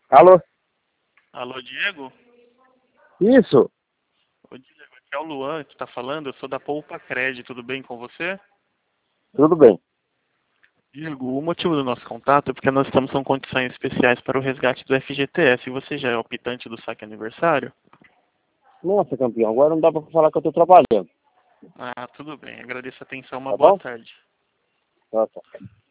Alô? Alô, Diego? Isso? Ô, Diego, aqui é o Luan que está falando. Eu sou da Poupa Cred. Tudo bem com você? Tudo bem. Diego, o motivo do nosso contato é porque nós estamos com condições especiais para o resgate do FGTS. E você já é optante do saque aniversário? Nossa, campeão, agora não dá pra falar que eu tô trabalhando, Ah, tudo bem. Agradeço a atenção. Uma tá boa bom? tarde. Tá, tá.